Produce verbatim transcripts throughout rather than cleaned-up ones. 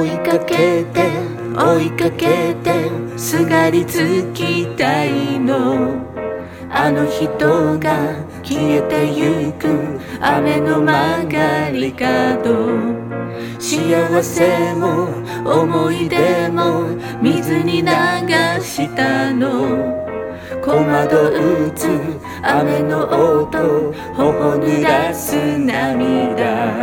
追いかけて追いかけてすがりつきたいの。あの人が消えてゆく雨の曲がり角。幸せも思い出も水に流したの。小窓打つ雨の音、頬濡らす涙。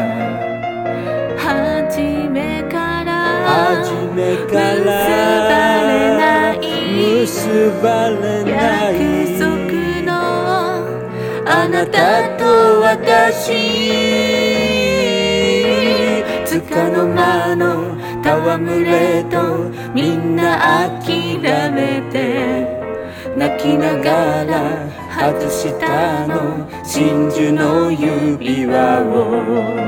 初めから初めか結ばれらない結ばれない約束のあなたと私。つかの間の戯れとみんな諦めて、泣きながら外したの真珠の指輪を。